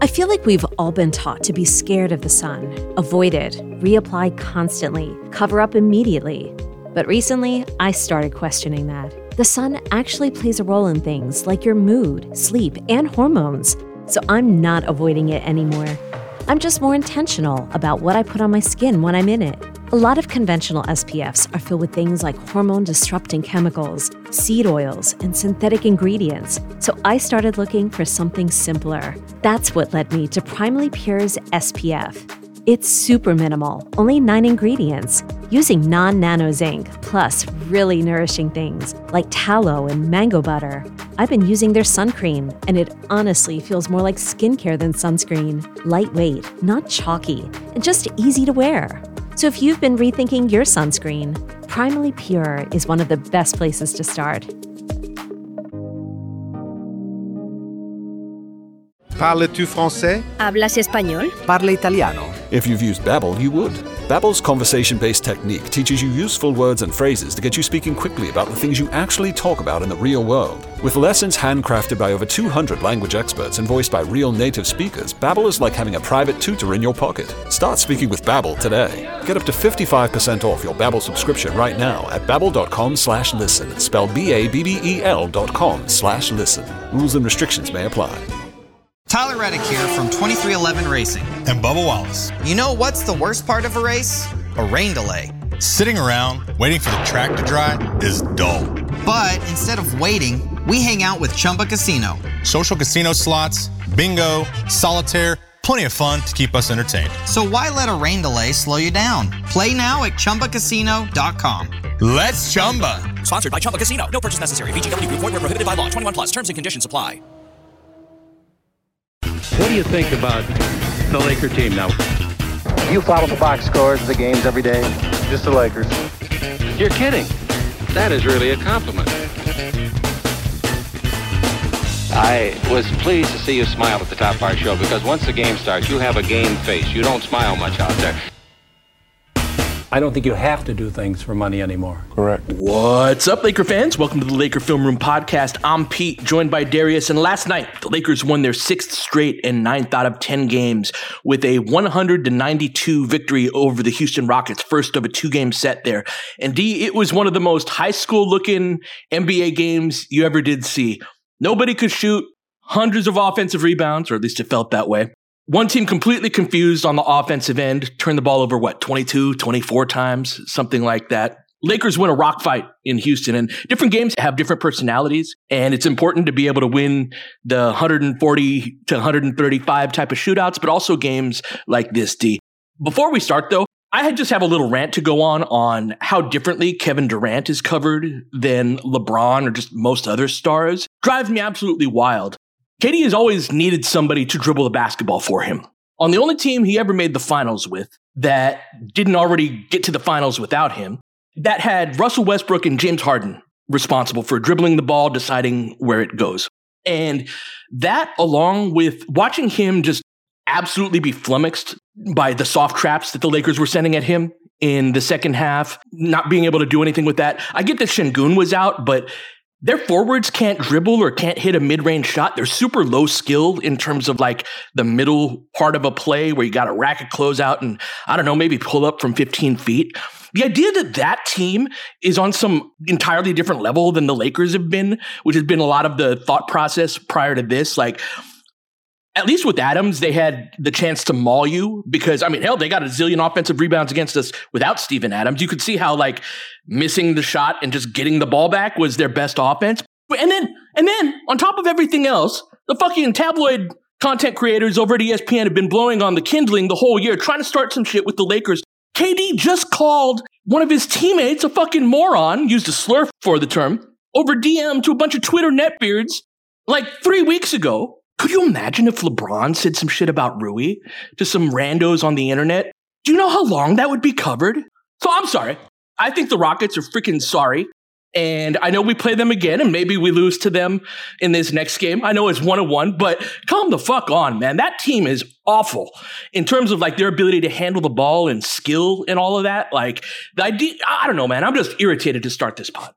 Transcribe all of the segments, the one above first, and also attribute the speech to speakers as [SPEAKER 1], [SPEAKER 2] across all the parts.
[SPEAKER 1] I feel like we've all been taught to be scared of the sun, avoid it, reapply constantly, cover up immediately. But recently, I started questioning that. The sun actually plays a role in things like your mood, sleep, and hormones. So I'm not avoiding it anymore. I'm just more intentional about what I put on my skin when I'm in it. A lot of conventional SPFs are filled with things like hormone-disrupting chemicals, seed oils, and synthetic ingredients. So I started looking for something simpler. That's what led me to Primally Pure's SPF. It's super minimal, only 9 ingredients, using non-nano zinc, plus really nourishing things like tallow and mango butter. I've been using their sun cream, and it honestly feels more like skincare than sunscreen. Lightweight, not chalky, and just easy to wear. So if you've been rethinking your sunscreen, Primally Pure is one of the best places to start.
[SPEAKER 2] Parles-tu français?
[SPEAKER 3] ¿Hablas español?
[SPEAKER 4] Parla italiano.
[SPEAKER 5] If you've used Babbel, you would. Babbel's conversation-based technique teaches you useful words and phrases to get you speaking quickly about the things you actually talk about in the real world. With lessons handcrafted by over 200 language experts and voiced by real native speakers, Babbel is like having a private tutor in your pocket. Start speaking with Babbel today. Get up to 55% off your Babbel subscription right now at babbel.com/listen. Spelled BABBEL.com/listen. Rules and restrictions may apply.
[SPEAKER 6] Tyler Reddick here from 23XI Racing.
[SPEAKER 7] And Bubba Wallace.
[SPEAKER 6] You know what's the worst part of a race? A rain delay.
[SPEAKER 7] Sitting around waiting for the track to dry is dull.
[SPEAKER 6] But instead of waiting, we hang out with Chumba Casino.
[SPEAKER 7] Social casino slots, bingo, solitaire, plenty of fun to keep us entertained.
[SPEAKER 6] So why let a rain delay slow you down? Play now at ChumbaCasino.com.
[SPEAKER 7] Let's Chumba.
[SPEAKER 8] Sponsored by Chumba Casino. No purchase necessary. VGW Group. Void where prohibited by law. 21 plus. Terms and conditions apply.
[SPEAKER 9] What do you think about the Laker team now?
[SPEAKER 10] You follow the box scores of the games every day? Just the Lakers.
[SPEAKER 9] You're kidding. That is really a compliment. I was pleased to see you smile at the top of our show because once the game starts, you have a game face. You don't smile much out there.
[SPEAKER 11] I don't think you have to do things for money anymore.
[SPEAKER 10] Correct.
[SPEAKER 12] What's up, Laker fans? Welcome to the Laker Film Room Podcast. I'm Pete, joined by Darius. And last night, the Lakers won their 6th straight and 9th out of 10 games with a 100-92 victory over the Houston Rockets, first of a 2-game set there. And D, it was one of the most high school-looking NBA games you ever did see. Nobody could shoot, hundreds of offensive rebounds, or at least it felt that way. One team completely confused on the offensive end, turned the ball over, 22, 24 times, something like that. Lakers win a rock fight in Houston, and different games have different personalities, and it's important to be able to win the 140 to 135 type of shootouts, but also games like this, D. Before we start, though, I just have a little rant to go on how differently Kevin Durant is covered than LeBron or just most other stars. Drives me absolutely wild. KD has always needed somebody to dribble the basketball for him. On the only team he ever made the finals with that didn't already get to the finals without him, that had Russell Westbrook and James Harden responsible for dribbling the ball, deciding where it goes. And that, along with watching him just absolutely be flummoxed by the soft traps that the Lakers were sending at him in the second half, not being able to do anything with that. I get that Şengün was out, but their forwards can't dribble or can't hit a mid-range shot. They're super low skill in terms of like the middle part of a play where you got to rack a closeout and, I don't know, maybe pull up from 15 feet. The idea that that team is on some entirely different level than the Lakers have been, which has been a lot of the thought process prior to this, like, at least with Adams, they had the chance to maul you because, I mean, hell, they got a zillion offensive rebounds against us without Steven Adams. You could see how, like, missing the shot and just getting the ball back was their best offense. And then, on top of everything else, the fucking tabloid content creators over at ESPN have been blowing on the kindling the whole year, trying to start some shit with the Lakers. KD just called one of his teammates a fucking moron, used a slur for the term, over DM to a bunch of Twitter netbeards like 3 weeks ago. Could you imagine if LeBron said some shit about Rui to some randos on the internet? Do you know how long that would be covered? So I'm sorry. I think the Rockets are freaking sorry. And I know we play them again and maybe we lose to them in this next game. I know it's 1-1, but calm the fuck on, man. That team is awful in terms of like their ability to handle the ball and skill and all of that. Like the idea, I don't know, man. I'm just irritated to start this pod.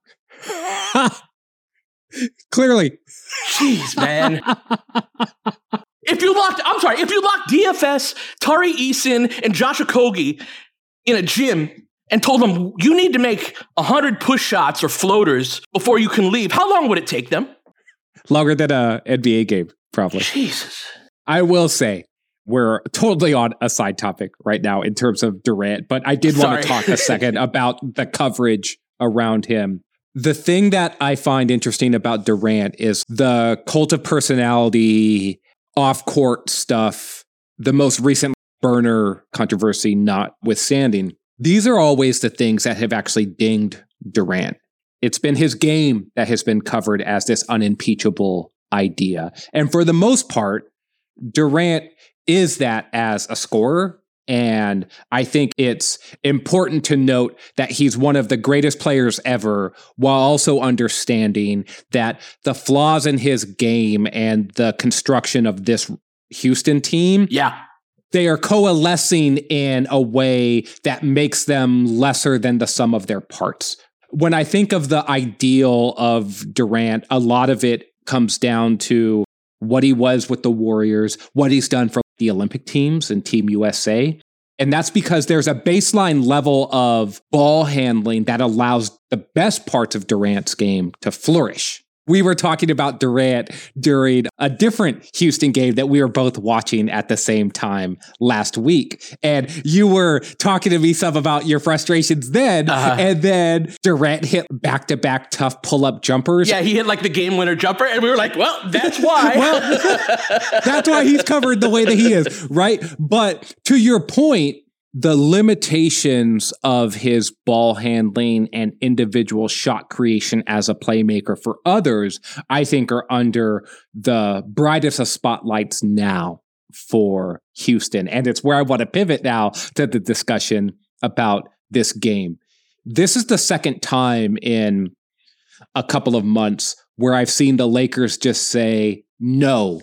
[SPEAKER 13] Clearly.
[SPEAKER 12] Jeez, man. If you if you locked DFS, Tari Eason, and Josh Okogie in a gym and told them you need to make 100 push shots or floaters before you can leave, how long would it take them?
[SPEAKER 3] Longer than an NBA game, probably.
[SPEAKER 12] Jesus.
[SPEAKER 3] I will say, we're totally on a side topic right now in terms of Durant, but I did want to talk a second about the coverage around him. The thing that I find interesting about Durant is the cult of personality, off-court stuff, the most recent burner controversy notwithstanding. These are always the things that have actually dinged Durant. It's been his game that has been covered as this unimpeachable idea. And for the most part, Durant is that as a scorer. And I think it's important to note that he's one of the greatest players ever, while also understanding that the flaws in his game and the construction of this Houston team, they are coalescing in a way that makes them lesser than the sum of their parts. When I think of the ideal of Durant, a lot of it comes down to what he was with the Warriors, what he's done for the Olympic teams and Team USA. And that's because there's a baseline level of ball handling that allows the best parts of Durant's game to flourish. We were talking about Durant during a different Houston game that we were both watching at the same time last week. And you were talking to me some about your frustrations then. And then Durant hit back-to-back tough pull-up jumpers.
[SPEAKER 12] Yeah, he hit like the game-winner jumper. And we were like, well, that's why.
[SPEAKER 3] That's why he's covered the way that he is, right? But to your point, the limitations of his ball handling and individual shot creation as a playmaker for others, I think, are under the brightest of spotlights now for Houston. And it's where I want to pivot now to the discussion about this game. This is the second time in a couple of months where I've seen the Lakers just say, no,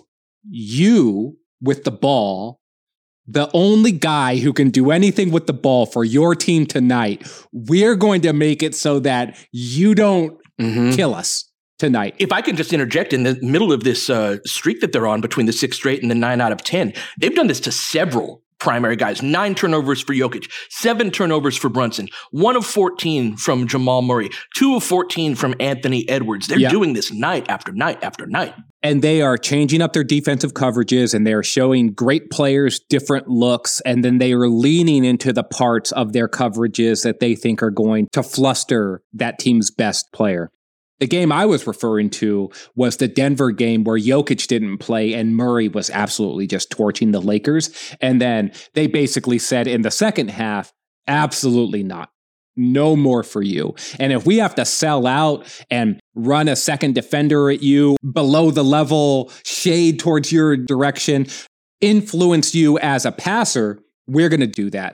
[SPEAKER 3] you with the ball, the only guy who can do anything with the ball for your team tonight, we're going to make it so that you don't kill us tonight.
[SPEAKER 12] If I can just interject in the middle of this streak that they're on between the 6 straight and the 9 out of 10, they've done this to several primary guys. 9 turnovers for Jokic, 7 turnovers for Brunson, 1 of 14 from Jamal Murray, 2 of 14 from Anthony Edwards. They're doing this night after night after night.
[SPEAKER 3] And they are changing up their defensive coverages, and they're showing great players different looks, and then they are leaning into the parts of their coverages that they think are going to fluster that team's best player. The game I was referring to was the Denver game where Jokic didn't play and Murray was absolutely just torching the Lakers. And then they basically said in the second half, absolutely not. No more for you. And if we have to sell out and run a second defender at you below the level, shade towards your direction, influence you as a passer, we're going to do that.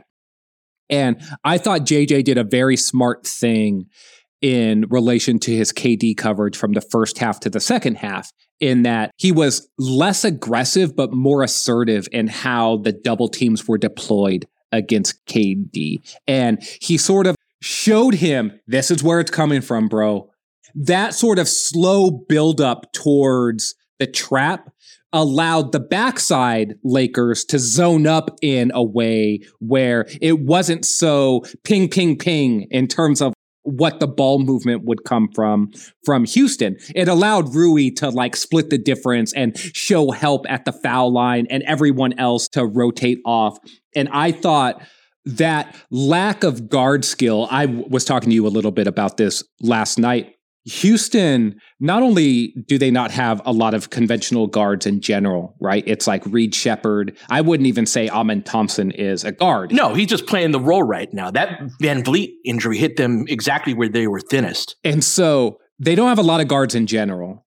[SPEAKER 3] And I thought JJ did a very smart thing in relation to his KD coverage from the first half to the second half, in that he was less aggressive, but more assertive in how the double teams were deployed against KD. And he sort of showed him, this is where it's coming from, bro. That sort of slow buildup towards the trap allowed the backside Lakers to zone up in a way where it wasn't so ping, ping, ping in terms of what the ball movement would come from Houston. It allowed Rui to like split the difference and show help at the foul line and everyone else to rotate off. And I thought that lack of guard skill, I was talking to you a little bit about this last night. Houston, not only do they not have a lot of conventional guards in general, right? It's like Reed Shepherd. I wouldn't even say Amen Thompson is a guard.
[SPEAKER 12] No, he's just playing the role right now. That Van Vliet injury hit them exactly where they were thinnest.
[SPEAKER 3] And so they don't have a lot of guards in general,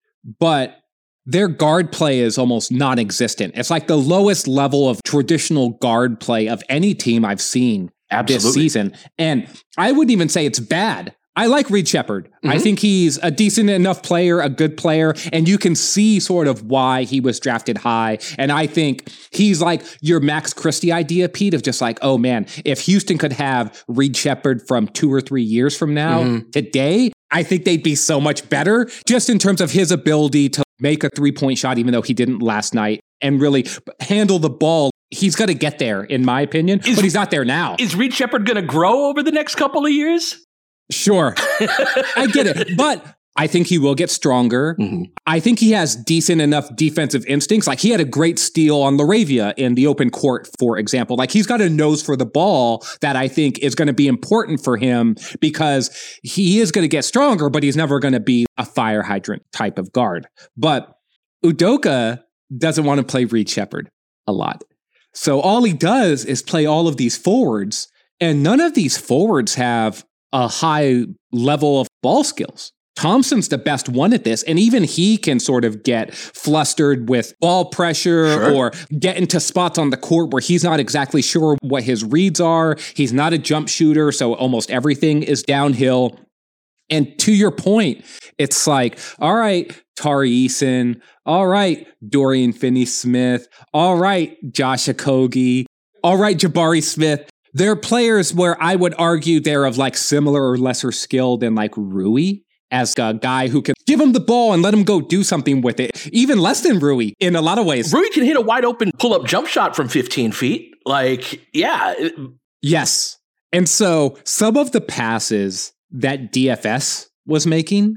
[SPEAKER 3] but their guard play is almost non-existent. It's like the lowest level of traditional guard play of any team I've seen this season. And I wouldn't even say it's bad. I like Reed Shepherd. I think he's a decent enough player, a good player, and you can see sort of why he was drafted high. And I think he's like your Max Christie idea, Pete, of just like, oh man, if Houston could have Reed Shepherd from 2 or 3 years from now, today, I think they'd be so much better just in terms of his ability to make a 3-point shot, even though he didn't last night. and really handle the ball. He's going to get there, in my opinion, but he's not there now.
[SPEAKER 12] Is Reed Sheppard going to grow over the next couple of years?
[SPEAKER 3] Sure. I get it. But I think he will get stronger. Mm-hmm. I think he has decent enough defensive instincts. Like he had a great steal on Laravia in the open court, for example. Like he's got a nose for the ball that I think is going to be important for him because he is going to get stronger, but he's never going to be a fire hydrant type of guard. But Udoka doesn't want to play Reed Sheppard a lot. So all he does is play all of these forwards, and none of these forwards have a high level of ball skills. Thompson's the best one at this, and even he can sort of get flustered with ball pressure or get into spots on the court where he's not exactly sure what his reads are. He's not a jump shooter, so almost everything is downhill. And to your point, it's like, all right, Tari Eason, all right, Dorian Finney-Smith, all right, Josh Okogie, all right, Jabari Smith. They're players where I would argue they're of like similar or lesser skill than like Rui, as a guy who can give him the ball and let him go do something with it. Even less than Rui in a lot of ways.
[SPEAKER 12] Rui can hit a wide open pull-up jump shot from 15 feet. Like, yeah.
[SPEAKER 3] Yes. And so some of the passes that DFS was making,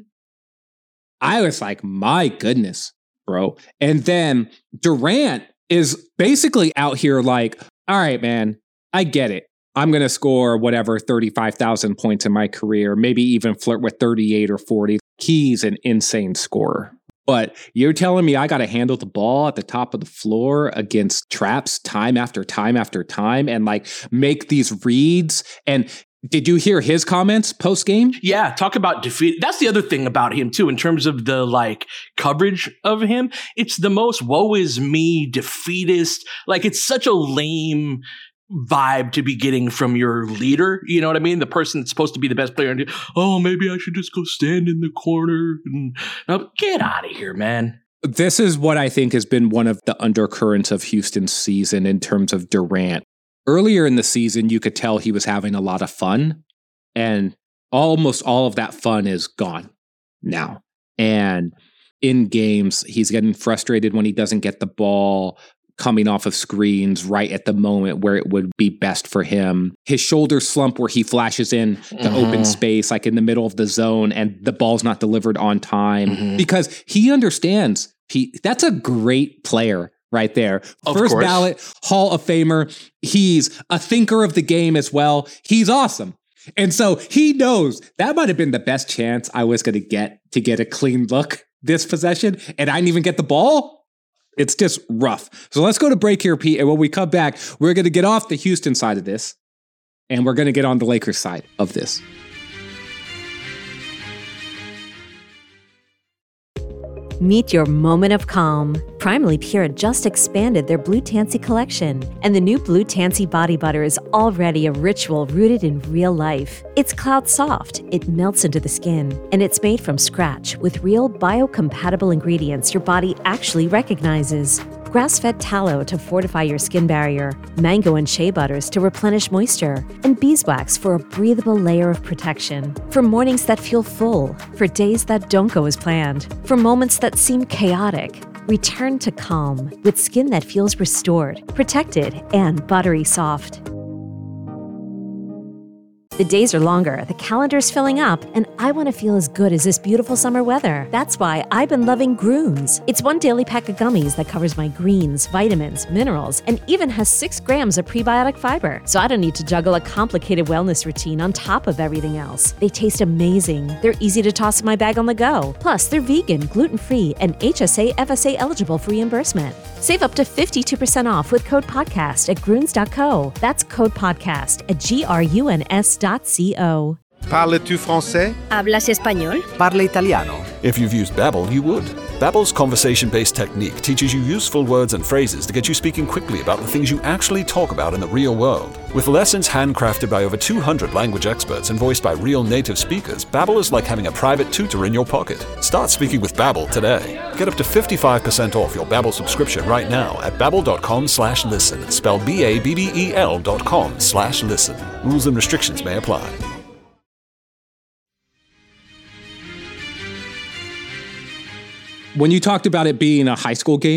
[SPEAKER 3] I was like, my goodness, bro. And then Durant is basically out here like, all right, man, I get it. I'm going to score whatever 35,000 points in my career, maybe even flirt with 38 or 40. He's an insane scorer. But you're telling me I got to handle the ball at the top of the floor against traps time after time after time and like make these reads. And did you hear his comments post game?
[SPEAKER 12] Yeah, talk about defeat. That's the other thing about him too, in terms of the like coverage of him. It's the most woe is me, defeatist. Like it's such a lame vibe to be getting from your leader. You know what I mean? The person that's supposed to be the best player. And, oh, maybe I should just go stand in the corner. And get out of here, man.
[SPEAKER 3] This is what I think has been one of the undercurrents of Houston's season in terms of Durant. Earlier in the season, you could tell he was having a lot of fun, and almost all of that fun is gone now. And in games, he's getting frustrated when he doesn't get the ball coming off of screens right at the moment where it would be best for him. His shoulder slump where he flashes in the open space, like in the middle of the zone, and the ball's not delivered on time because he understands that's a great player right there. First ballot Hall of Famer. He's a thinker of the game as well. He's awesome. And so he knows that might have been the best chance I was going to get a clean look this possession, and I didn't even get the ball. It's just rough. So let's go to break here, Pete. And when we come back, we're going to get off the Houston side of this, and we're going to get on the Lakers side of this.
[SPEAKER 1] Meet your moment of calm. Primally Pure just expanded their Blue Tansy collection, and the new Blue Tansy body butter is already a ritual rooted in real life. It's cloud soft, it melts into the skin, and it's made from scratch with real biocompatible ingredients your body actually recognizes. Grass-fed tallow to fortify your skin barrier, mango and shea butters to replenish moisture, and beeswax for a breathable layer of protection. For mornings that feel full, for days that don't go as planned, for moments that seem chaotic, return to calm with skin that feels restored, protected, and buttery soft. The days are longer, the calendar's filling up, and I want to feel as good as this beautiful summer weather. That's why I've been loving Grooms. It's one daily pack of gummies that covers my greens, vitamins, minerals, and even has 6 grams of prebiotic fiber. So I don't need to juggle a complicated wellness routine on top of everything else. They taste amazing. They're easy to toss in my bag on the go. Plus, they're vegan, gluten-free, and HSA FSA eligible for reimbursement. Save up to 52% off with code podcast at Grooms.co. That's code podcast at GRUNS.co.
[SPEAKER 2] Parles-tu français?
[SPEAKER 4] ¿Hablas español?
[SPEAKER 13] Parla italiano.
[SPEAKER 5] If you've used Babbel, you would. Babbel's conversation-based technique teaches you useful words and phrases to get you speaking quickly about the things you actually talk about in the real world. With lessons handcrafted by over 200 language experts and voiced by real native speakers, Babbel is like having a private tutor in your pocket. Start speaking with Babbel today. Get up to 55% off your Babbel subscription right now at babbel.com/listen. Spelled BABBEL.com/listen. Rules and restrictions may apply.
[SPEAKER 3] When you talked about it being a high school game,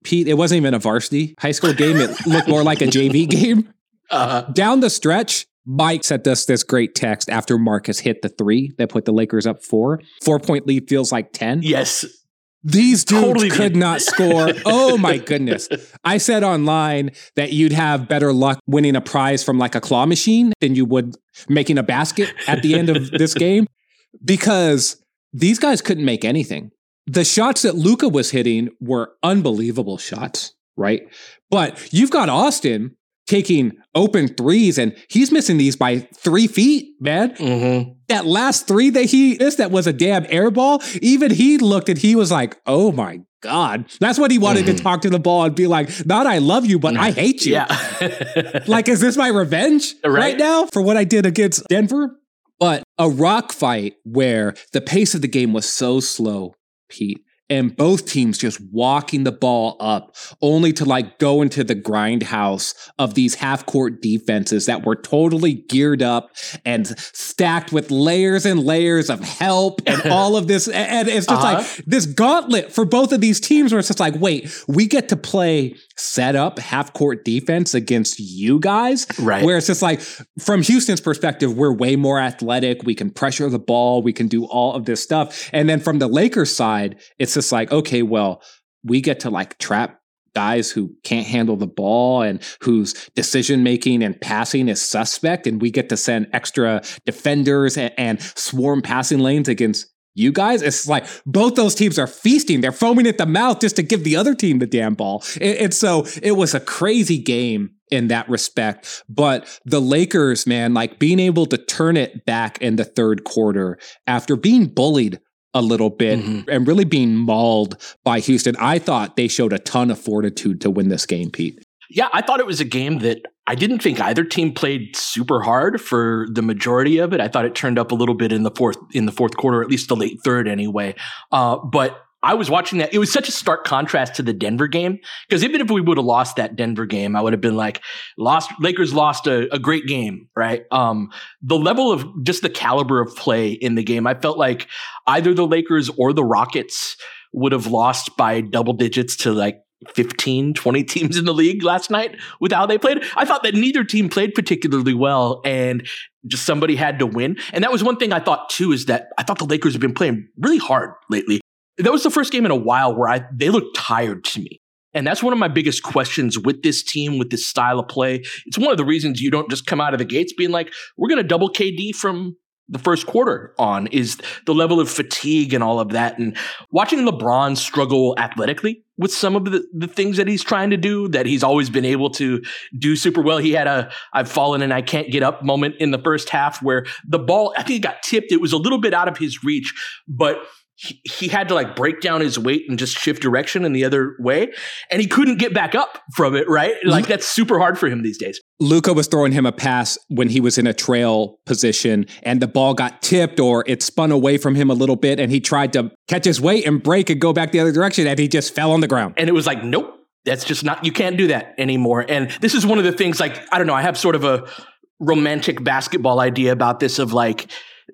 [SPEAKER 3] Pete, it wasn't even a varsity high school game. It looked more like a JV game. Down the stretch, Mike sent us this great text after Marcus hit the 3 that put the Lakers up 4. 4-point lead feels like 10.
[SPEAKER 12] Yes.
[SPEAKER 3] These dudes could not score. Oh my goodness. I said online that you'd have better luck winning a prize from like a claw machine than you would making a basket at the end of this game, because these guys couldn't make anything. The shots that Luka was hitting were unbelievable shots, right? But you've got Austin taking open threes, and he's missing these by 3 feet, man. Mm-hmm. That last 3 that he missed, that was a damn air ball. Even he looked and he was like, oh my God. That's what he wanted to talk to the ball and be like, not I love you, but I hate you.
[SPEAKER 12] Yeah.
[SPEAKER 3] Like, is this my revenge right now for what I did against Denver? But a rock fight where the pace of the game was so slow, Pete, and both teams just walking the ball up only to like go into the grindhouse of these half-court defenses that were totally geared up and stacked with layers and layers of help and all of this. And it's just like this gauntlet for both of these teams where it's just like, wait, we get to play set up half-court defense against you guys?
[SPEAKER 12] Right.
[SPEAKER 3] Where it's just like, from Houston's perspective, we're way more athletic. We can pressure the ball. We can do all of this stuff. And then from the Lakers side, it's just like, okay, well, we get to like trap guys who can't handle the ball and whose decision-making and passing is suspect. And we get to send extra defenders and swarm passing lanes against you guys. It's like both those teams are feasting. They're foaming at the mouth just to give the other team the damn ball. And so it was a crazy game in that respect. But the Lakers, man, like being able to turn it back in the third quarter after being bullied a little bit and really being mauled by Houston. I thought they showed a ton of fortitude to win this game, Pete.
[SPEAKER 12] Yeah, I thought it was a game that I didn't think either team played super hard for the majority of it. I thought it turned up a little bit in the fourth quarter, at least the late third anyway. But I was watching that. It was such a stark contrast to the Denver game, because even if we would have lost that Denver game, I would have been like, Lakers lost a great game, right? The level of just the caliber of play in the game, I felt like either the Lakers or the Rockets would have lost by double digits to like 15, 20 teams in the league last night with how they played. I thought that neither team played particularly well, and just somebody had to win. And that was one thing I thought too, is that I thought the Lakers have been playing really hard lately. That was the first game in a while where they looked tired to me. And that's one of my biggest questions with this team, with this style of play. It's one of the reasons you don't just come out of the gates being like, we're going to double KD from the first quarter on, is the level of fatigue and all of that. And watching LeBron struggle athletically with some of the things that he's trying to do, that he's always been able to do super well. He had a I've fallen and I can't get up moment in the first half where the ball, I think it got tipped. It was a little bit out of his reach, but he had to like break down his weight and just shift direction in the other way. And he couldn't get back up from it, right? Like that's super hard for him these days.
[SPEAKER 3] Luka was throwing him a pass when he was in a trail position and the ball got tipped or it spun away from him a little bit and he tried to catch his weight and break and go back the other direction and he just fell on the ground.
[SPEAKER 12] And it was like, nope, that's just not, you can't do that anymore. And this is one of the things, like, I don't know, I have sort of a romantic basketball idea about this of like,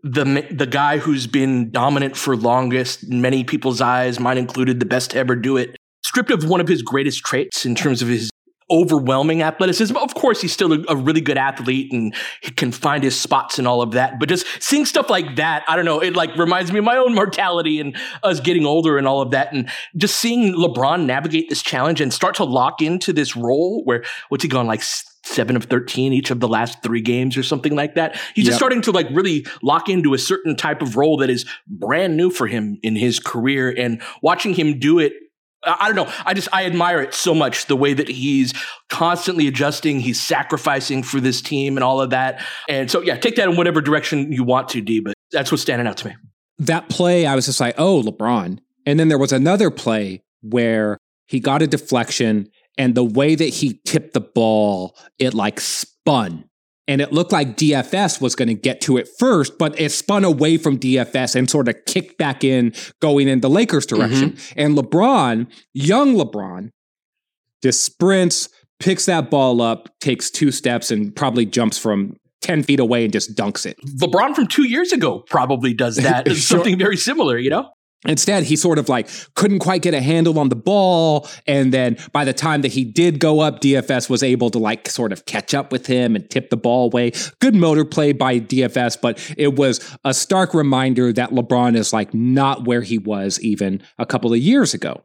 [SPEAKER 12] the guy who's been dominant for longest in many people's eyes, mine included, the best to ever do it, stripped of one of his greatest traits in terms of his overwhelming athleticism. Of course, he's still a really good athlete and he can find his spots and all of that. But just seeing stuff like that, I don't know, it like reminds me of my own mortality and us getting older and all of that. And just seeing LeBron navigate this challenge and start to lock into this role where, what's he gone, like 7 of 13 each of the last 3 games or something like that. He's just starting to like really lock into a certain type of role that is brand new for him in his career, and watching him do it, I don't know. I admire it so much, the way that he's constantly adjusting. He's sacrificing for this team and all of that. And so, yeah, take that in whatever direction you want to, D, but that's what's standing out to me.
[SPEAKER 3] That play, I was just like, oh, LeBron. And then there was another play where he got a deflection and the way that he tipped the ball, it like spun. And it looked like DFS was going to get to it first, but it spun away from DFS and sort of kicked back in, going in the Lakers' direction. And LeBron, young LeBron, just sprints, picks that ball up, takes 2 steps, and probably jumps from 10 feet away and just dunks it.
[SPEAKER 12] LeBron from 2 years ago probably does that. Something very similar, you know?
[SPEAKER 3] Instead, he sort of like couldn't quite get a handle on the ball. And then by the time that he did go up, DFS was able to like sort of catch up with him and tip the ball away. Good motor play by DFS, but it was a stark reminder that LeBron is like not where he was even a couple of years ago.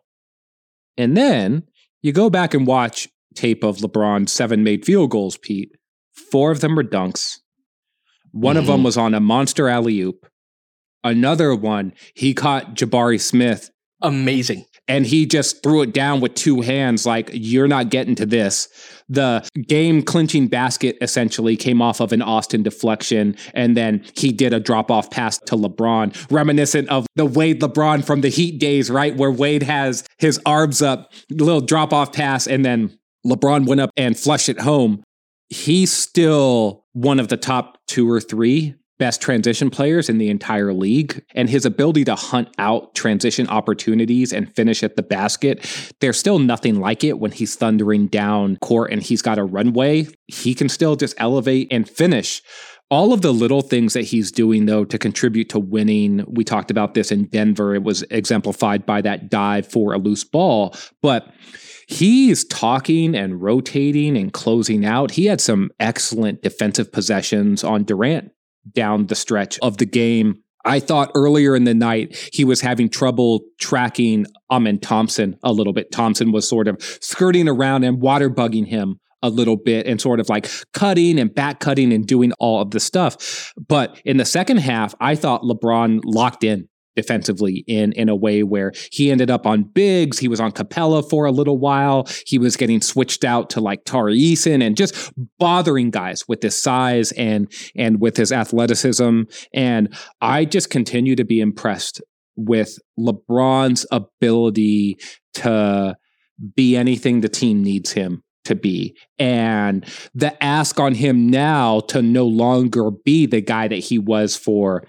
[SPEAKER 3] And then you go back and watch tape of LeBron's 7 made field goals, Pete. 4 of them were dunks. One of them was on a monster alley-oop. Another one, he caught Jabari Smith.
[SPEAKER 12] Amazing.
[SPEAKER 3] And he just threw it down with 2 hands like, you're not getting to this. The game-clinching basket essentially came off of an Austin deflection, and then he did a drop-off pass to LeBron, reminiscent of the Wade LeBron from the Heat days, right? Where Wade has his arms up, little drop-off pass, and then LeBron went up and flushed it home. He's still one of the top 2 or 3 best transition players in the entire league, and his ability to hunt out transition opportunities and finish at the basket, there's still nothing like it when he's thundering down court and he's got a runway. He can still just elevate and finish. All of the little things that he's doing, though, to contribute to winning. We talked about this in Denver. It was exemplified by that dive for a loose ball, but he's talking and rotating and closing out. He had some excellent defensive possessions on Durant down the stretch of the game. I thought earlier in the night he was having trouble tracking Amen Thompson a little bit. Thompson was sort of skirting around and water bugging him a little bit and sort of like cutting and back cutting and doing all of the stuff. But in the second half, I thought LeBron locked in defensively in a way where he ended up on bigs. He was on Capella for a little while. He was getting switched out to like Tari Eason and just bothering guys with his size and with his athleticism. And I just continue to be impressed with LeBron's ability to be anything the team needs him to be. And the ask on him now to no longer be the guy that he was for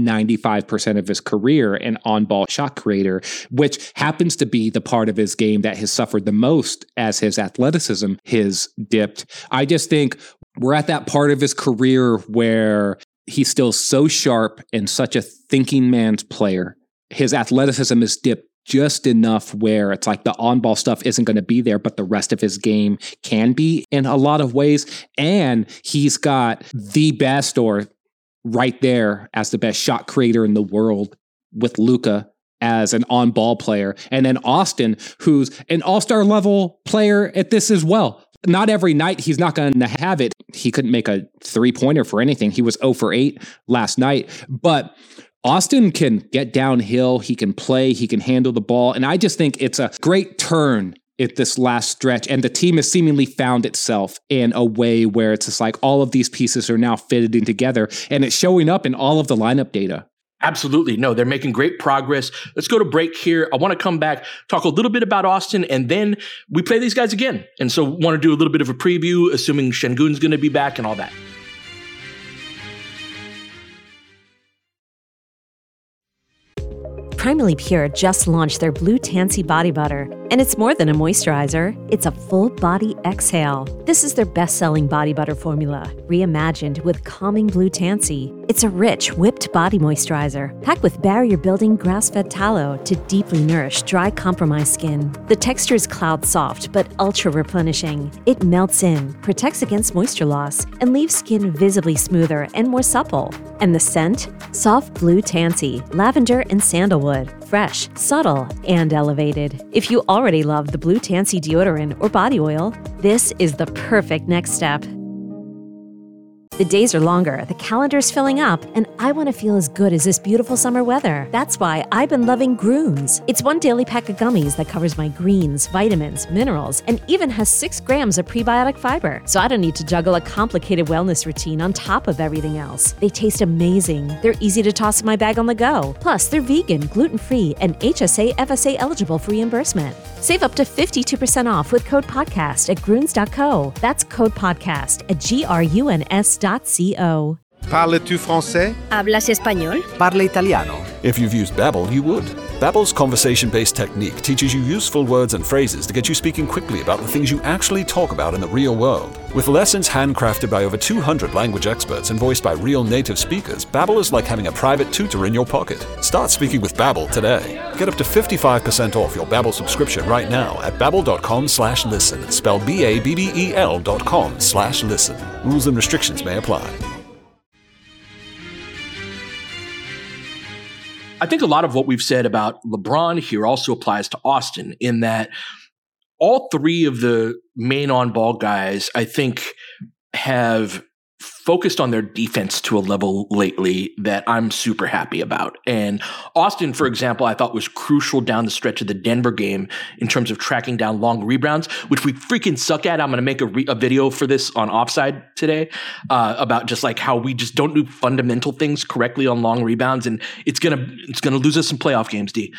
[SPEAKER 3] 95% of his career, an on-ball shot creator, which happens to be the part of his game that has suffered the most as his athleticism has dipped. I just think we're at that part of his career where he's still so sharp and such a thinking man's player. His athleticism has dipped just enough where it's like the on-ball stuff isn't going to be there, but the rest of his game can be in a lot of ways. And he's got the best, or right there as the best shot creator in the world with Luka as an on-ball player. And then Austin, who's an all-star level player at this as well. Not every night he's not going to have it. He couldn't make a 3-pointer for anything. He was 0 for 8 last night. But Austin can get downhill. He can play. He can handle the ball. And I just think it's a great turn at this last stretch, and the team has seemingly found itself in a way where it's just like all of these pieces are now fitted in together, and it's showing up in all of the lineup data.
[SPEAKER 12] Absolutely. No, they're making great progress. Let's go to break here. I want to come back, talk a little bit about Austin, and then we play these guys again. And so want to do a little bit of a preview, assuming Şengün's going to be back and all that.
[SPEAKER 1] Primally Pure just launched their Blue Tansy Body Butter, and it's more than a moisturizer, it's a full body exhale. This is their best-selling body butter formula, reimagined with calming Blue Tansy. It's a rich, whipped body moisturizer, packed with barrier-building grass-fed tallow to deeply nourish dry, compromised skin. The texture is cloud-soft, but ultra-replenishing. It melts in, protects against moisture loss, and leaves skin visibly smoother and more supple. And the scent? Soft Blue Tansy, lavender and sandalwood. Fresh, subtle, and elevated. If you already love the Blue Tansy deodorant or body oil, this is the perfect next step. The days are longer, the calendar's filling up, and I want to feel as good as this beautiful summer weather. That's why I've been loving Grooms. It's one daily pack of gummies that covers my greens, vitamins, minerals, and even has 6 grams of prebiotic fiber. So I don't need to juggle a complicated wellness routine on top of everything else. They taste amazing. They're easy to toss in my bag on the go. Plus, they're vegan, gluten-free, and HSA, FSA eligible for reimbursement. Save up to 52% off with code podcast at Grooms.co. That's code podcast at GRUNS.co.
[SPEAKER 2] Parles-tu français?
[SPEAKER 4] ¿Hablas español?
[SPEAKER 13] Parla italiano.
[SPEAKER 5] If you've used Babbel, you would. Babbel's conversation-based technique teaches you useful words and phrases to get you speaking quickly about the things you actually talk about in the real world. With lessons handcrafted by over 200 language experts and voiced by real native speakers, Babbel is like having a private tutor in your pocket. Start speaking with Babbel today. Get up to 55% off your Babbel subscription right now at babbel.com/listen. Spelled BABBEL.com/listen. Rules and restrictions may apply.
[SPEAKER 12] I think a lot of what we've said about LeBron here also applies to Austin, in that all three of the main on-ball guys, I think, have focused on their defense to a level lately that I'm super happy about. And Austin, for example, I thought was crucial down the stretch of the Denver game in terms of tracking down long rebounds, which we freaking suck at. I'm going to make a video for this on Offside today about just like how we just don't do fundamental things correctly on long rebounds, and it's gonna lose us some playoff games, D.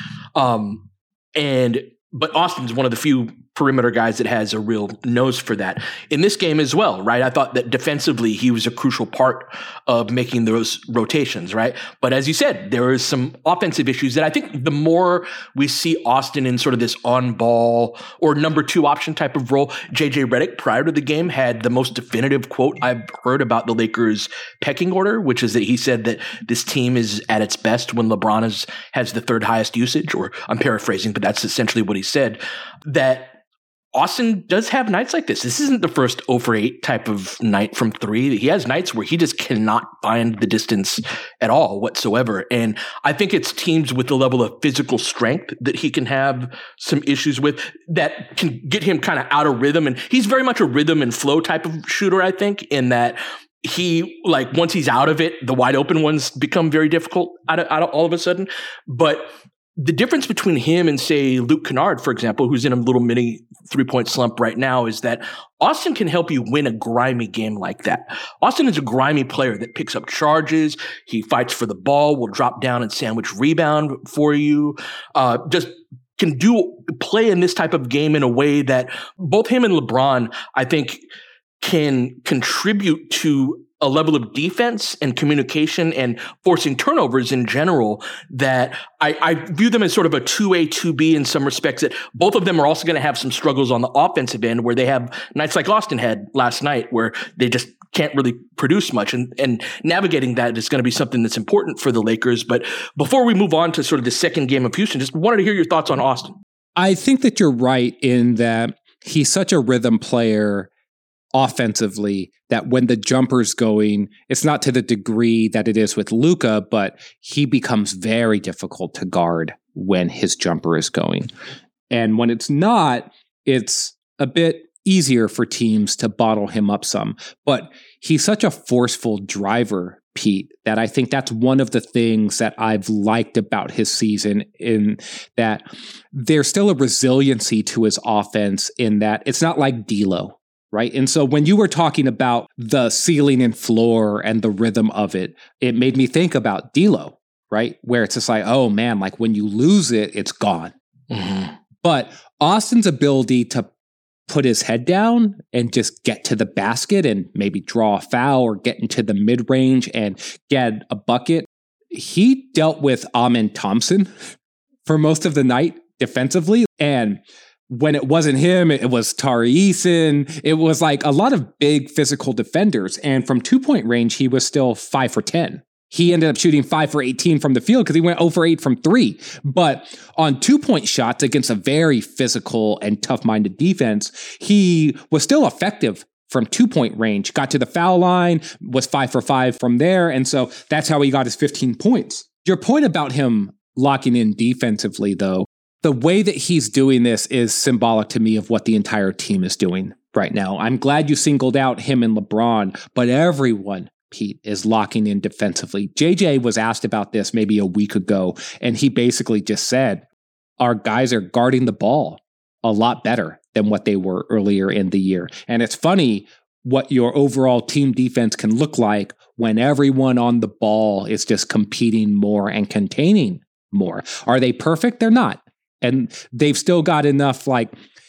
[SPEAKER 12] But Austin's one of the few perimeter guys that has a real nose for that in this game as well, right? I thought that defensively he was a crucial part of making those rotations, right? But as you said, there is some offensive issues that I think the more we see Austin in sort of this on-ball or number two option type of role, JJ Redick prior to the game had the most definitive quote I've heard about the Lakers pecking order, which is that he said that this team is at its best when LeBron has the third highest usage, or I'm paraphrasing, but that's essentially what he said, that Austin does have nights like this. This isn't the first 0 for 8 type of night from three. He has nights where he just cannot find the distance at all whatsoever. And I think it's teams with the level of physical strength that he can have some issues with that can get him kind of out of rhythm. And he's very much a rhythm and flow type of shooter, I think, in that he, like, once he's out of it, the wide open ones become very difficult out of all of a sudden. But the difference between him and, say, Luke Kennard, for example, who's in a little mini three-point slump right now, is that Austin can help you win a grimy game like that. Austin is a grimy player that picks up charges. He fights for the ball, will drop down and sandwich rebound for you. Just can play in this type of game in a way that both him and LeBron, I think, can contribute to a level of defense and communication and forcing turnovers in general that I view them as sort of a 2A, 2B in some respects, that both of them are also going to have some struggles on the offensive end where they have nights like Austin had last night where they just can't really produce much. And navigating that is going to be something that's important for the Lakers. But before we move on to sort of the second game of Houston, just wanted to hear your thoughts on Austin.
[SPEAKER 3] I think that you're right in that he's such a rhythm player offensively that when the jumper's going, it's not to the degree that it is with Luka, but he becomes very difficult to guard when his jumper is going. And when it's not, it's a bit easier for teams to bottle him up some. But he's such a forceful driver, Pete, that I think that's one of the things that I've liked about his season, in that there's still a resiliency to his offense in that it's not like D'Lo. Right. And so when you were talking about the ceiling and floor and the rhythm of it, it made me think about D'Lo, right? Where it's just like, oh man, like when you lose it, it's gone. Mm-hmm. But Austin's ability to put his head down and just get to the basket and maybe draw a foul or get into the mid-range and get a bucket. He dealt with Amen Thompson for most of the night defensively. And when it wasn't him, it was Tari Eason. It was like a lot of big physical defenders. And from 2-point range, he was still 5 for 10. He ended up shooting 5 for 18 from the field because he went 0 for 8 from 3. But on 2-point shots against a very physical and tough-minded defense, he was still effective from 2-point range, got to the foul line, was 5 for 5 from there. And so that's how he got his 15 points. Your point about him locking in defensively, though, the way that he's doing this is symbolic to me of what the entire team is doing right now. I'm glad you singled out him and LeBron, but everyone, Pete, is locking in defensively. JJ was asked about this maybe a week ago, and he basically just said, our guys are guarding the ball a lot better than what they were earlier in the year. And it's funny what your overall team defense can look like when everyone on the ball is just competing more and containing more. Are they perfect? They're not. And they've still got enough, like,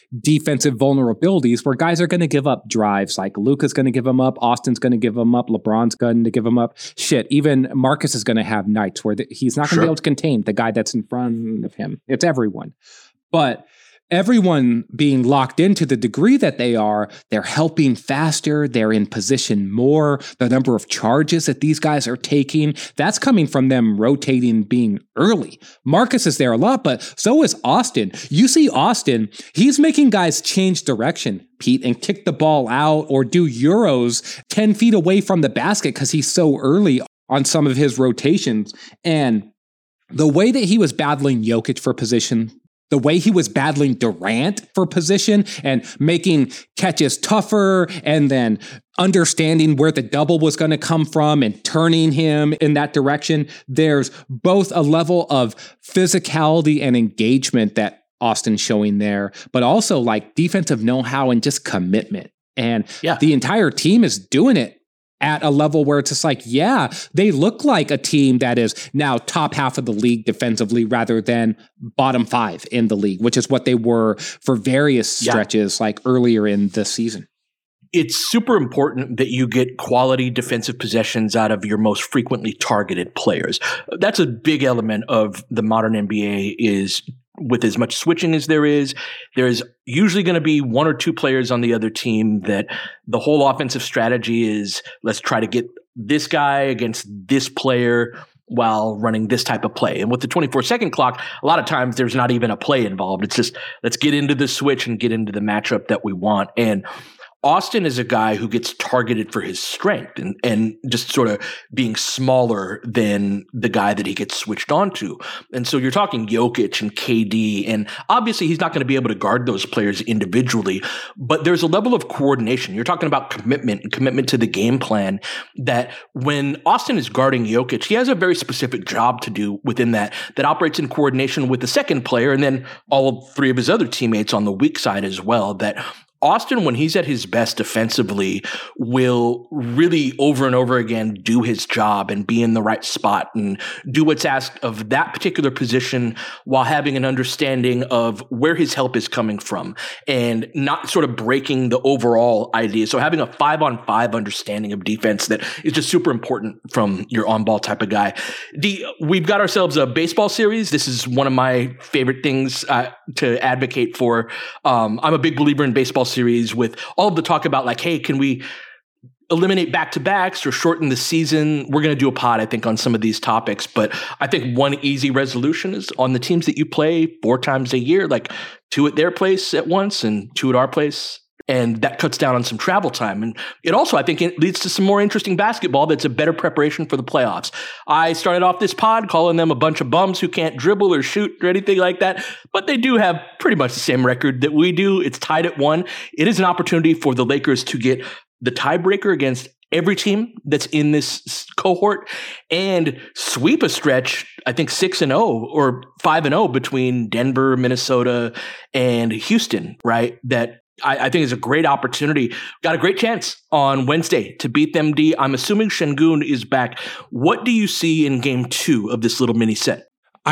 [SPEAKER 3] defensive vulnerabilities where guys are going to give up drives. Like Luka's going to give them up. Austin's going to give them up. LeBron's going to give them up. Shit, even Marcus is going to have nights where he's not going to be able to contain the guy that's in front of him. It's everyone. But everyone being locked into the degree that they're helping faster, they're in position more, the number of charges that these guys are taking, that's coming from them rotating, being early. Marcus is there a lot, but so is Austin. You see Austin, he's making guys change direction, Pete, and kick the ball out or do Euros 10 feet away from the basket because he's so early on some of his rotations. And the way that he was battling Jokic for position, the way he was battling Durant for position and making catches tougher and then understanding where the double was going to come from and turning him in that direction, there's both a level of physicality and engagement that Austin's showing there, but also like defensive know-how and just commitment. And the entire team is doing it at a level where it's just like, yeah, they look like a team that is now top half of the league defensively rather than bottom 5 in the league, which is what they were for various stretches like earlier in the season.
[SPEAKER 12] It's super important that you get quality defensive possessions out of your most frequently targeted players. That's a big element of the modern NBA is with as much switching as there's usually going to be one or two players on the other team that the whole offensive strategy is, let's try to get this guy against this player while running this type of play. And with the 24-second clock, a lot of times there's not even a play involved. It's just, let's get into the switch and get into the matchup that we want. And Austin is a guy who gets targeted for his strength and just sort of being smaller than the guy that he gets switched onto. And so you're talking Jokic and KD, and obviously he's not going to be able to guard those players individually, but there's a level of coordination. You're talking about commitment and commitment to the game plan that when Austin is guarding Jokic, he has a very specific job to do within that operates in coordination with the second player and then all 3 of his other teammates on the weak side as well. That Austin, when he's at his best defensively, will really over and over again do his job and be in the right spot and do what's asked of that particular position while having an understanding of where his help is coming from and not sort of breaking the overall idea. So having a 5-on-5 understanding of defense that is just super important from your on-ball type of guy. We've got ourselves a baseball series. This is one of my favorite things to advocate for. I'm a big believer in baseball series with all of the talk about like, hey, can we eliminate back-to-backs or shorten the season? We're going to do a pod, I think, on some of these topics. But I think one easy resolution is on the teams that you play 4 times a year, like 2 at their place at once and 2 at our place. And that cuts down on some travel time. And it also, I think, it leads to some more interesting basketball that's a better preparation for the playoffs. I started off this pod calling them a bunch of bums who can't dribble or shoot or anything like that, but they do have pretty much the same record that we do. It's tied at 1. It is an opportunity for the Lakers to get the tiebreaker against every team that's in this cohort and sweep a stretch, I think 6-0 or 5-0 between Denver, Minnesota, and Houston, right? That I think is a great opportunity. Got a great chance on Wednesday to beat them, D. I'm assuming Şengün is back. What do you see in game 2 of this little mini set?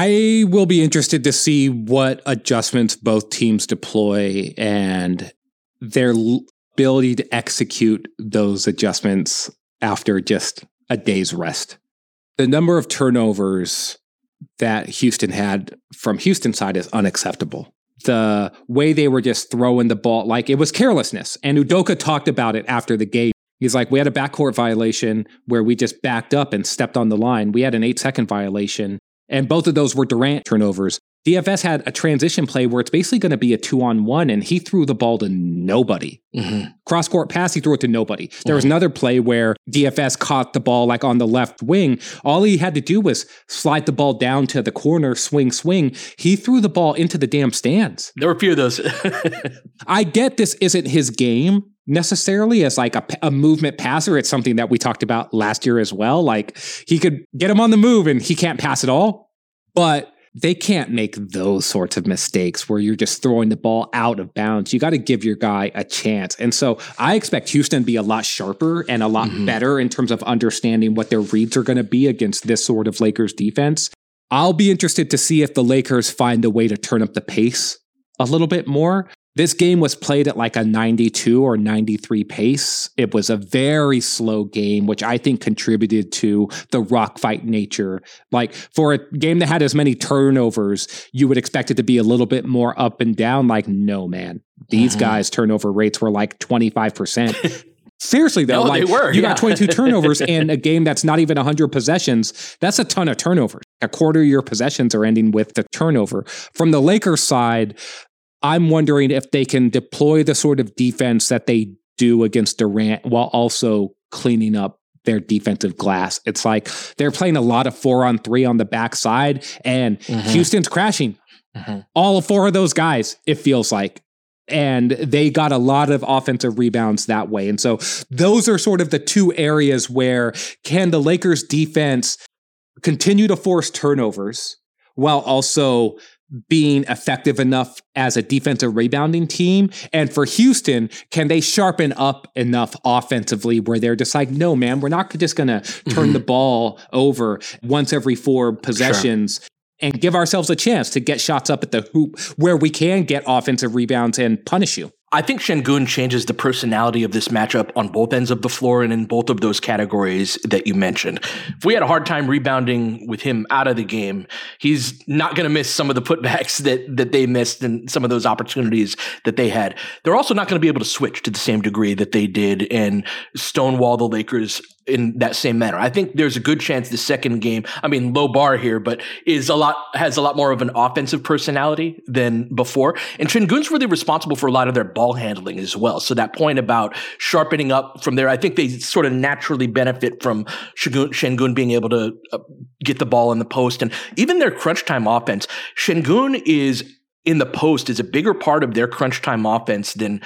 [SPEAKER 3] I will be interested to see what adjustments both teams deploy and their ability to execute those adjustments after just a day's rest. The number of turnovers that Houston had from Houston's side is unacceptable. The way they were just throwing the ball, like it was carelessness. And Udoka talked about it after the game. He's like, we had a backcourt violation where we just backed up and stepped on the line. We had an 8-second violation. And both of those were Durant turnovers. DFS had a transition play where it's basically going to be a 2-on-1, and he threw the ball to nobody. Mm-hmm. Cross-court pass, he threw it to nobody. There was another play where DFS caught the ball like on the left wing. All he had to do was slide the ball down to the corner, swing. He threw the ball into the damn stands.
[SPEAKER 12] There were a few of those.
[SPEAKER 3] I get this isn't his game necessarily as like a movement passer. It's something that we talked about last year as well. Like he could get him on the move and he can't pass at all. But they can't make those sorts of mistakes where you're just throwing the ball out of bounds. You got to give your guy a chance. And so I expect Houston to be a lot sharper and a lot better in terms of understanding what their reads are going to be against this sort of Lakers defense. I'll be interested to see if the Lakers find a way to turn up the pace a little bit more. This game was played at like a 92 or 93 pace. It was a very slow game, which I think contributed to the rock fight nature. Like for a game that had as many turnovers, you would expect it to be a little bit more up and down. Like, no, man, these guys' turnover rates were like 25%. Seriously, though,
[SPEAKER 12] they were.
[SPEAKER 3] You got 22 turnovers in a game that's not even 100 possessions. That's a ton of turnovers. A quarter of your possessions are ending with the turnover. From the Lakers side, I'm wondering if they can deploy the sort of defense that they do against Durant while also cleaning up their defensive glass. It's like they're playing a lot of 4-on-3 on the backside, and Houston's crashing. All 4 of those guys, it feels like. And they got a lot of offensive rebounds that way. And so those are sort of the 2 areas where can the Lakers defense continue to force turnovers while also being effective enough as a defensive rebounding team? And for Houston, can they sharpen up enough offensively where they're just like, no, man, we're not just going to turn the ball over once every 4 possessions and give ourselves a chance to get shots up at the hoop where we can get offensive rebounds and punish you.
[SPEAKER 12] I think Şengün changes the personality of this matchup on both ends of the floor and in both of those categories that you mentioned. If we had a hard time rebounding with him out of the game, he's not going to miss some of the putbacks that they missed and some of those opportunities that they had. They're also not going to be able to switch to the same degree that they did and stonewall the Lakers in that same manner. I think there's a good chance the second game, I mean, low bar here, but has a lot more of an offensive personality than before. And Şengün's really responsible for a lot of their ball handling as well. So that point about sharpening up from there, I think they sort of naturally benefit from Şengün being able to get the ball in the post. And even their crunch time offense, Şengün is in the post is a bigger part of their crunch time offense than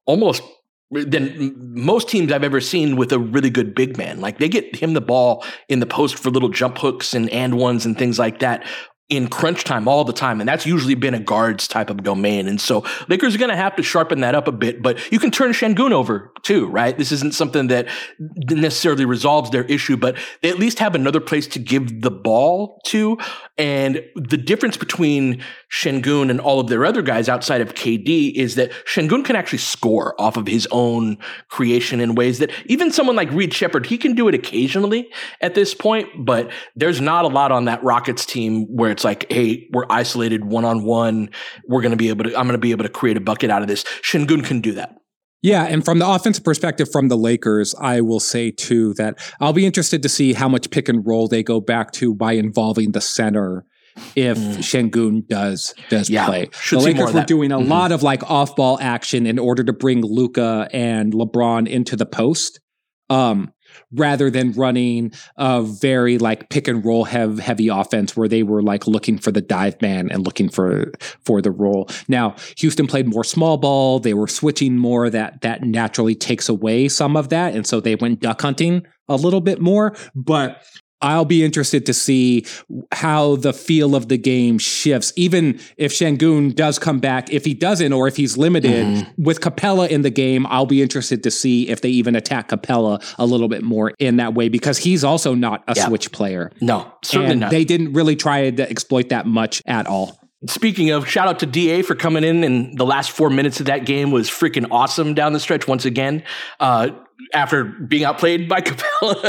[SPEAKER 12] most teams I've ever seen with a really good big man. Like they get him the ball in the post for little jump hooks and ones and things like that in crunch time all the time. And that's usually been a guards type of domain. And so Lakers are going to have to sharpen that up a bit, but you can turn Şengün over too, right? This isn't something that necessarily resolves their issue, but they at least have another place to give the ball to. And the difference between Şengün and all of their other guys outside of KD is that Şengün can actually score off of his own creation in ways that even someone like Reed Sheppard, he can do it occasionally at this point, but there's not a lot on that Rockets team where it's like, hey, we're isolated one-on-one. I'm going to be able to create a bucket out of this. Şengün can do that.
[SPEAKER 3] Yeah, and from the offensive perspective from the Lakers, I will say too that I'll be interested to see how much pick and roll they go back to by involving the center if Şengün does play. The Lakers were doing a lot of like off-ball action in order to bring Luka and LeBron into the post. Rather than running a very like pick and roll heavy offense where they were like looking for the dive man and looking for the roll. Now, Houston played more small ball. They were switching more. That naturally takes away some of that. And so they went duck hunting a little bit more. But I'll be interested to see how the feel of the game shifts, even if Şengün does come back. If he doesn't, or if he's limited with Capella in the game, I'll be interested to see if they even attack Capella a little bit more in that way, because he's also not a switch player.
[SPEAKER 12] No, certainly not.
[SPEAKER 3] They didn't really try to exploit that much at all.
[SPEAKER 12] Speaking of, shout out to DA for coming in, and the last 4 minutes of that game was freaking awesome down the stretch once again. After being outplayed by Capella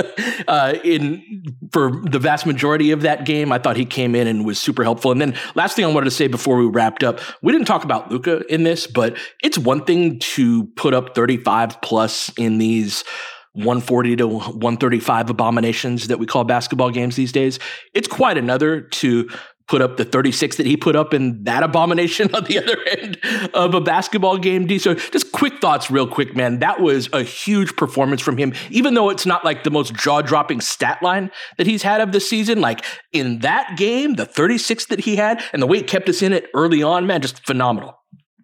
[SPEAKER 12] for the vast majority of that game, I thought he came in and was super helpful. And then last thing I wanted to say before we wrapped up, we didn't talk about Luka in this, but it's one thing to put up 35 plus in these 140 to 135 abominations that we call basketball games these days. It's quite another to put up the 36 that he put up in that abomination on the other end of a basketball game. D. So just quick thoughts real quick, man. That was a huge performance from him, even though it's not like the most jaw-dropping stat line that he's had of the season. Like in that game, the 36 that he had and the way it kept us in it early on, man, just phenomenal.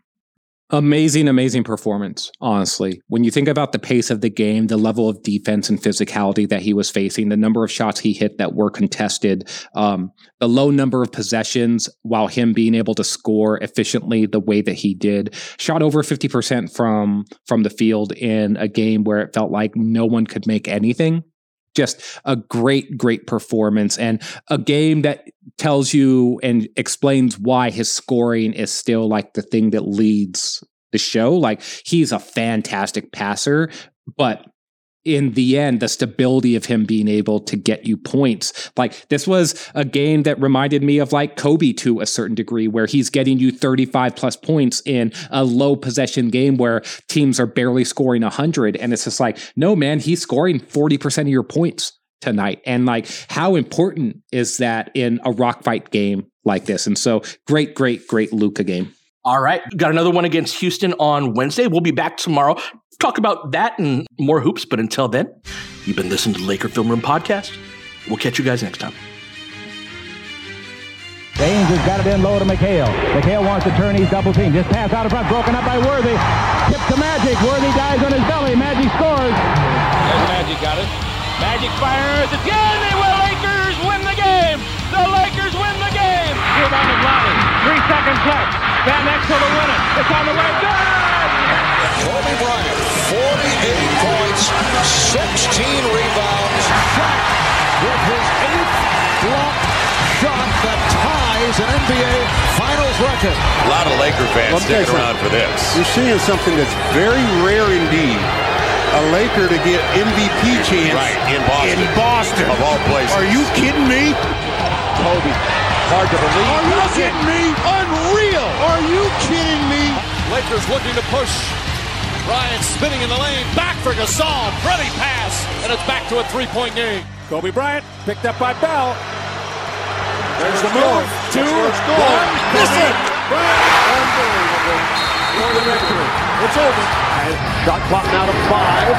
[SPEAKER 3] Amazing performance, honestly. When you think about the pace of the game, the level of defense and physicality that he was facing, the number of shots he hit that were contested, the low number of possessions while him being able to score efficiently the way that he did, shot over 50% from the field in a game where it felt like no one could make anything. Just a great performance, and a game that tells you and explains why his scoring is still like the thing that leads the show. Like, he's a fantastic passer, but in the end, the stability of him being able to get you points. Like, this was a game that reminded me of like Kobe to a certain degree, where he's getting you 35 plus points in a low possession game where teams are barely scoring 100. And it's just like, no, man, he's scoring 40% of your points tonight. And like, how important is that in a rock fight game like this? And so great Luka game.
[SPEAKER 12] All right. Got another one against Houston on Wednesday. We'll be back tomorrow. Talk about that and more hoops. But until then, you've been listening to the Laker Film Room Podcast. We'll catch you guys next time.
[SPEAKER 4] James has got it in low to McHale. McHale wants to turn. He's double teamed. Just pass out in front. Broken up by Worthy. Tip to Magic. Worthy dies on his belly. Magic scores.
[SPEAKER 13] There's Magic. Got it. Magic fires. It's good. They will. Lakers win the game. The Lakers win the game. Rebound of Lonnie. 3 seconds left. Van Exel to win it. It's on the way. Good.
[SPEAKER 14] Kobe Bryant, 48 points, 16 rebounds. Shot with his 8th block shot that ties an NBA Finals record.
[SPEAKER 15] A lot of Laker fans sticking around for this.
[SPEAKER 2] You're seeing something that's very rare indeed. A Laker to get MVP chance
[SPEAKER 15] in Boston. Of all places.
[SPEAKER 2] Are you kidding me?
[SPEAKER 14] Kobe, hard to believe.
[SPEAKER 2] Are you kidding me? Unreal. Are you kidding me?
[SPEAKER 14] Lakers looking to push. Bryant spinning in the lane, back for Gasol, pretty pass, and it's back to a 3-point game.
[SPEAKER 13] Kobe Bryant picked up by Bell.
[SPEAKER 14] There's the move. 2, 1, miss it!
[SPEAKER 13] Unbelievable. For the victory. It's over.
[SPEAKER 10] Shot clock now to 5.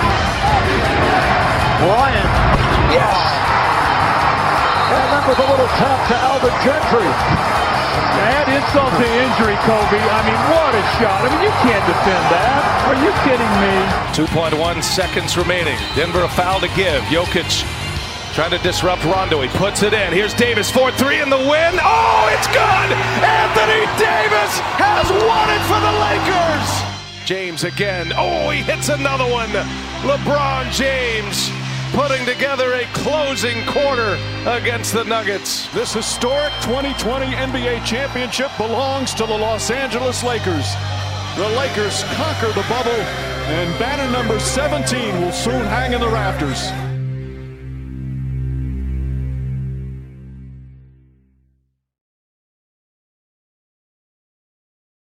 [SPEAKER 10] Bryant, yes! And that was a little tap to Alvin Gentry.
[SPEAKER 13] Add insult to injury, Kobe. I mean, what a shot. I mean, you can't defend that. Are you kidding me?
[SPEAKER 15] 2.1 seconds remaining. Denver a foul to give. Jokic trying to disrupt Rondo. He puts it in. Here's Davis, 4-3 in the win. Oh, it's good! Anthony Davis has won it for the Lakers! James again. Oh, he hits another one. LeBron James putting together a closing quarter against the Nuggets.
[SPEAKER 16] This historic 2020 NBA championship belongs to the Los Angeles Lakers. The Lakers conquer the bubble, and banner number 17 will soon hang in the rafters.